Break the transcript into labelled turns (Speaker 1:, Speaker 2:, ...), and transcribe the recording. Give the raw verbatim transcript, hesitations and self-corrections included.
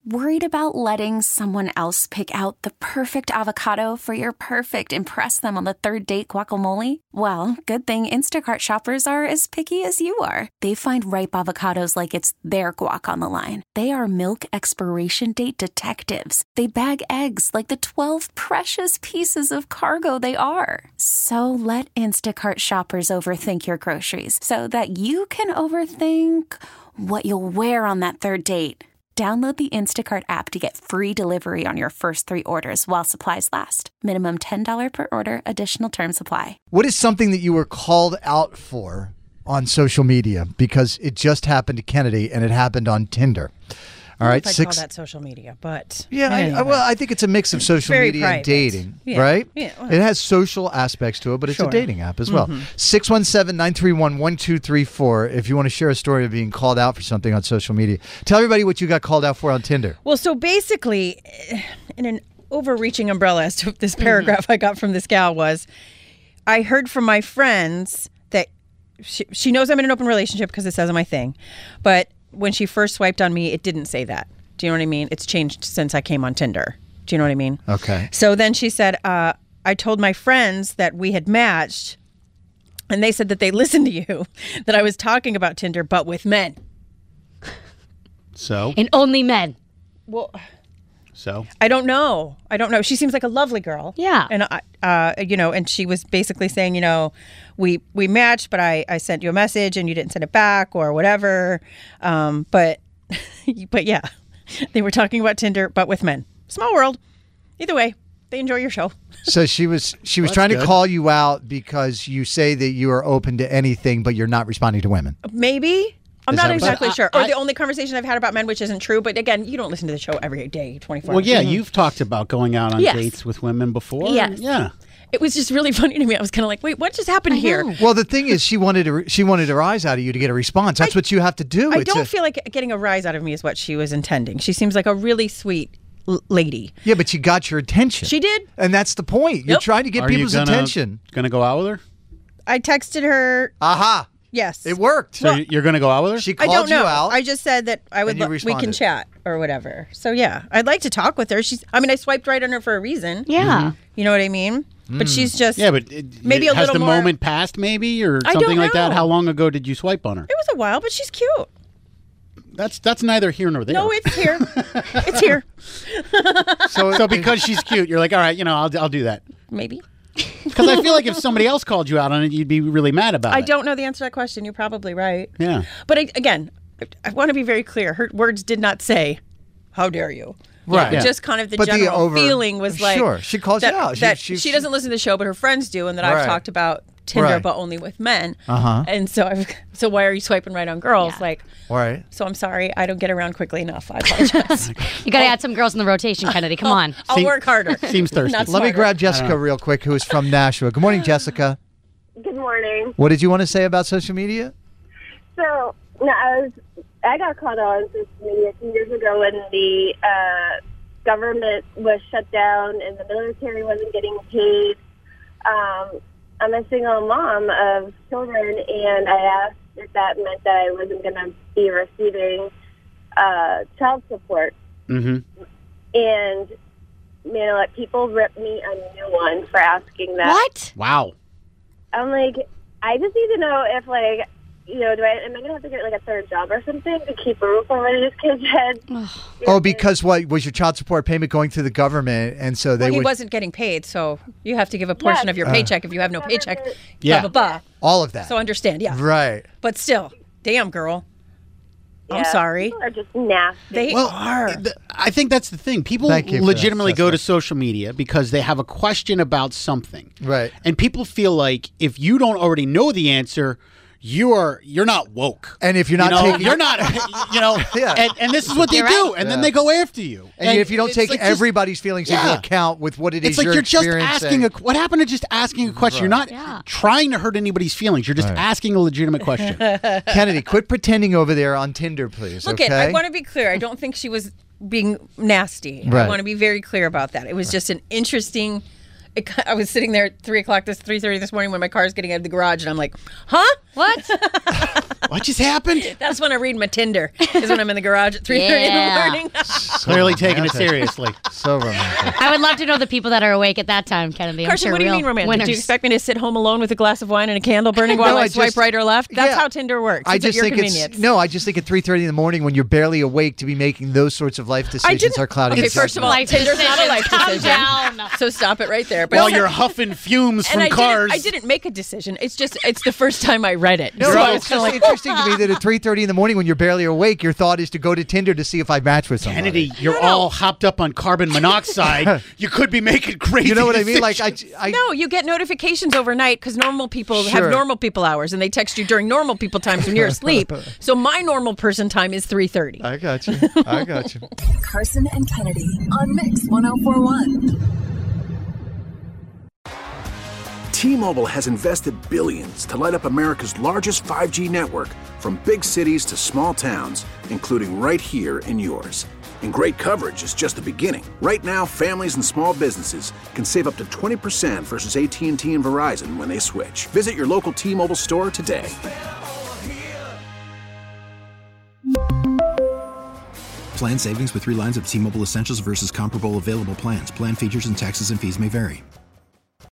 Speaker 1: Worried about letting someone else pick out the perfect avocado for your perfect impress them on the third date guacamole? Well, good thing Instacart shoppers are as picky as you are. They find ripe avocados like it's their guac on the line. They are milk expiration date detectives. They bag eggs like the twelve precious pieces of cargo they are. So let Instacart shoppers overthink your groceries so that you can overthink what you'll wear on that third date. Download the Instacart app to get free delivery on your first three orders while supplies last. Minimum ten dollars per order. Additional terms apply.
Speaker 2: What is something that you were called out for on social media? Because it just happened to Kennedy and it happened on Tinder. All right,
Speaker 3: I
Speaker 2: six.
Speaker 3: call that social media, but
Speaker 2: Yeah, I,
Speaker 3: anyway.
Speaker 2: I, well, I think it's a mix of social
Speaker 3: Very
Speaker 2: media and
Speaker 3: private.
Speaker 2: dating,
Speaker 3: Yeah.
Speaker 2: right?
Speaker 3: Yeah, well.
Speaker 2: It has social aspects to it, but it's
Speaker 3: Sure.
Speaker 2: a dating app as well. six one seven, nine three one, one two three four if you want to share a story of being called out for something on social media. Tell everybody what you got called out for on Tinder.
Speaker 3: Well, so basically, in an overreaching umbrella as to this paragraph I got from this gal was, I heard from my friends that she, she knows I'm in an open relationship because it says on my thing, but when she first swiped on me, it didn't say that. Do you know what I mean? It's changed since I came on Tinder. Do you know what I mean?
Speaker 2: Okay.
Speaker 3: So then she said, uh, I told my friends that we had matched, and they said that they listened to you, that I was talking about Tinder, but with men.
Speaker 4: So?
Speaker 5: And only men.
Speaker 3: Well,
Speaker 4: So?
Speaker 3: I don't know. I don't know. She seems like a lovely girl.
Speaker 5: Yeah.
Speaker 3: And, I, uh, you know, and she was basically saying, you know, we we matched, but I, I sent you a message and you didn't send it back or whatever. Um, but, but yeah, they were talking about Tinder, but with men. Small world. Either way, they enjoy your show.
Speaker 2: So she was she was
Speaker 4: Well,
Speaker 2: trying
Speaker 4: that's
Speaker 2: to
Speaker 4: good.
Speaker 2: call you out because you say that you are open to anything, but you're not responding to women.
Speaker 3: Maybe. I'm
Speaker 2: Is
Speaker 3: not
Speaker 2: that-
Speaker 3: exactly
Speaker 4: But I-
Speaker 3: sure. Or
Speaker 4: I-
Speaker 3: the only conversation I've had about men, which isn't true. But again, you don't listen to the show every day, twenty-four
Speaker 4: Well,
Speaker 3: hours.
Speaker 4: yeah, you've talked about going out on
Speaker 3: Yes.
Speaker 4: dates with women before.
Speaker 3: Yes.
Speaker 4: Yeah.
Speaker 3: It was just really funny to me. I was kind of like, wait, what just happened here?
Speaker 5: know.
Speaker 2: Well, the thing is, she wanted to, she wanted her eyes out of you to get a response. That's what you have to do.
Speaker 3: I
Speaker 2: It's
Speaker 3: don't
Speaker 2: a-
Speaker 3: feel like getting a rise out of me is what she was intending. She seems like a really sweet l- lady.
Speaker 2: Yeah, but she got your attention.
Speaker 3: She did.
Speaker 2: And that's the point. You're
Speaker 3: Yep.
Speaker 2: trying to get
Speaker 4: Are
Speaker 2: people's
Speaker 4: you gonna,
Speaker 2: attention.
Speaker 4: Gonna go out with her?
Speaker 3: I texted her.
Speaker 2: Aha.
Speaker 3: Yes.
Speaker 2: It worked.
Speaker 4: So you're gonna go out with her?
Speaker 2: She
Speaker 3: I
Speaker 2: called
Speaker 3: don't know.
Speaker 2: you out.
Speaker 3: I just said that I would.
Speaker 2: And you
Speaker 3: Lo- we
Speaker 2: responded.
Speaker 3: can chat or whatever. So yeah, I'd like to talk with her. She's. I mean, I swiped right on her for a reason.
Speaker 5: Yeah.
Speaker 3: You know what I mean? But she's just.
Speaker 4: yeah, but it,
Speaker 3: Maybe a
Speaker 4: has
Speaker 3: little
Speaker 4: the
Speaker 3: more-
Speaker 4: moment passed, maybe, or
Speaker 3: I
Speaker 4: something
Speaker 3: don't
Speaker 4: like that?
Speaker 3: know.
Speaker 4: How long ago did you swipe on her?
Speaker 3: It was a while, but she's cute.
Speaker 4: That's that's neither here nor there.
Speaker 3: No, it's here. It's here.
Speaker 2: so,
Speaker 4: so because she's cute, you're like, all right, you know, I'll I'll do that.
Speaker 3: Maybe.
Speaker 4: Because I feel like if somebody else called you out on it, you'd be really mad about
Speaker 3: I
Speaker 4: it.
Speaker 3: don't know the answer to that question. You're probably right.
Speaker 4: Yeah.
Speaker 3: But I, again, I, I want to be very clear. Her words did not say, "How dare you."
Speaker 2: Right.
Speaker 4: Yeah.
Speaker 3: Just kind of the
Speaker 2: But the
Speaker 3: general
Speaker 2: over-
Speaker 3: feeling was like,
Speaker 2: Sure. She calls you
Speaker 3: that,
Speaker 2: out. She-
Speaker 3: that
Speaker 2: she-
Speaker 3: she, doesn't listen to the show, but her friends do, and that I've
Speaker 2: Right.
Speaker 3: talked about Tinder,
Speaker 2: Right.
Speaker 3: but only with men.
Speaker 2: Uh-huh.
Speaker 3: And so, I've, so why are you swiping right on girls?
Speaker 5: Yeah.
Speaker 3: Like,
Speaker 2: All right.
Speaker 3: so I'm sorry, I don't get around quickly enough. I apologize.
Speaker 5: You got to add some girls in the rotation, Kennedy. Come on.
Speaker 3: I'll
Speaker 4: Seem-
Speaker 3: work harder.
Speaker 4: Seems thirsty.
Speaker 3: Not
Speaker 2: Let me
Speaker 3: smarter.
Speaker 2: grab Jessica real quick, who is from Nashua. Good morning, Jessica.
Speaker 6: Good morning.
Speaker 2: What did you want to say about social media?
Speaker 6: So, no, I was I got caught on social media two years ago when the uh, government was shut down and the military wasn't getting paid. Um, I'm a single mom of children, and I asked if that meant that I wasn't going to be receiving uh, child support.
Speaker 4: Mm-hmm.
Speaker 6: And, you know, like, people ripped me a new one for asking that.
Speaker 5: What?
Speaker 4: Wow.
Speaker 6: I'm like, I just need to know if, like, you know, do I am I gonna have to get like a third job or something to keep a roof over these kids' heads?
Speaker 2: Oh, because what was your child support payment going through the government, and so they
Speaker 3: Well, he
Speaker 2: would
Speaker 3: wasn't getting paid, so you have to give a portion
Speaker 6: Yes.
Speaker 3: of your paycheck if you have no paycheck.
Speaker 4: Yeah.
Speaker 3: Blah, blah, blah.
Speaker 2: all of that.
Speaker 3: So understand, yeah.
Speaker 2: Right.
Speaker 3: But still, damn, girl. I'm
Speaker 6: Yeah,
Speaker 3: sorry.
Speaker 6: People are just nasty.
Speaker 3: They
Speaker 4: Well,
Speaker 3: are.
Speaker 4: th- I think that's the thing. People
Speaker 2: Thank you for
Speaker 4: legitimately
Speaker 2: that,
Speaker 4: go to
Speaker 2: Jessica.
Speaker 4: social media because they have a question about something.
Speaker 2: Right.
Speaker 4: And people feel like if you don't already know the answer, you are you're not woke.
Speaker 2: And if you're
Speaker 4: You
Speaker 2: not
Speaker 4: know,
Speaker 2: taking,
Speaker 4: you're not, you know,
Speaker 2: Yeah.
Speaker 4: and, and this is what they
Speaker 5: You're
Speaker 4: do,
Speaker 5: right.
Speaker 4: and then
Speaker 2: Yeah.
Speaker 4: they go after you.
Speaker 2: and if you don't
Speaker 4: it's
Speaker 2: take
Speaker 4: like just-
Speaker 2: everybody's feelings into
Speaker 4: Yeah.
Speaker 2: account with what it is
Speaker 4: it's like
Speaker 2: you're
Speaker 4: you're just
Speaker 2: experiencing.
Speaker 4: asking a. What happened to just asking a question? You're not
Speaker 5: Yeah.
Speaker 4: trying to hurt anybody's feelings. You're just
Speaker 2: Right.
Speaker 4: asking a legitimate question.
Speaker 2: Kennedy, quit pretending over there on Tinder, please.
Speaker 3: Look,
Speaker 2: okay?
Speaker 3: it. I want to be clear. I don't think she was being nasty.
Speaker 2: Right.
Speaker 3: I want to be very clear about that. It was just an interesting. It, I was sitting there at three o'clock this three thirty this morning when my car is getting out of the garage, and I'm like, "Huh?
Speaker 5: What?
Speaker 4: What just happened?
Speaker 3: That's when I read my Tinder. Is when I'm in the garage at three thirty
Speaker 5: Yeah.
Speaker 3: in the morning.
Speaker 4: Clearly taking it
Speaker 2: romantic.
Speaker 4: seriously.
Speaker 2: So romantic.
Speaker 5: I would love to know the people that are awake at that time, Kennedy. I'm
Speaker 3: Carson,
Speaker 5: sure
Speaker 3: what do you
Speaker 5: real
Speaker 3: mean romantic?
Speaker 5: winners.
Speaker 3: Do you expect me to sit home alone with a glass of wine and a candle burning while
Speaker 2: No,
Speaker 3: I,
Speaker 2: I
Speaker 3: swipe
Speaker 2: just-
Speaker 3: right or left? That's
Speaker 2: yeah.
Speaker 3: how Tinder works.
Speaker 2: I
Speaker 3: It's at
Speaker 2: just
Speaker 3: your
Speaker 2: think
Speaker 3: convenience.
Speaker 2: it's no. I just think at three thirty in the morning when you're barely awake to be making those sorts of life decisions
Speaker 3: didn't-
Speaker 2: are clouding.
Speaker 3: Okay,
Speaker 2: your
Speaker 3: first of all,
Speaker 2: judgment.
Speaker 5: Life
Speaker 3: Tinder's not a life
Speaker 5: decisions.
Speaker 3: decision.
Speaker 5: Calm down.
Speaker 3: So stop it right there. But
Speaker 4: While you're huffing fumes
Speaker 3: and
Speaker 4: from
Speaker 3: I
Speaker 4: cars.
Speaker 3: Didn't, I didn't make a decision. It's just it's the first time I read it.
Speaker 2: No,
Speaker 3: So
Speaker 2: but
Speaker 3: I was
Speaker 2: it's
Speaker 3: kinda
Speaker 2: just
Speaker 3: like,
Speaker 2: interesting to me that at three thirty in the morning when you're barely awake, your thought is to go to Tinder to see if I match with somebody.
Speaker 4: Kennedy, you're all hopped up on carbon monoxide. You could be making crazy
Speaker 2: You know what I mean? Like I,
Speaker 4: decisions.
Speaker 2: I
Speaker 3: no, you get notifications overnight because normal people
Speaker 2: Sure.
Speaker 3: have normal people hours, and they text you during normal people times when you're asleep. So my normal person time is three thirty.
Speaker 2: I got you. I got you.
Speaker 7: Carson and Kennedy on Mix one oh four point one.
Speaker 8: T-Mobile has invested billions to light up America's largest five G network, from big cities to small towns, including right here in yours. And great coverage is just the beginning. Right now, families and small businesses can save up to twenty percent versus A T and T and Verizon when they switch. Visit your local T-Mobile store today.
Speaker 9: Plan savings with three lines of T-Mobile Essentials versus comparable available plans. Plan features and taxes and fees may vary.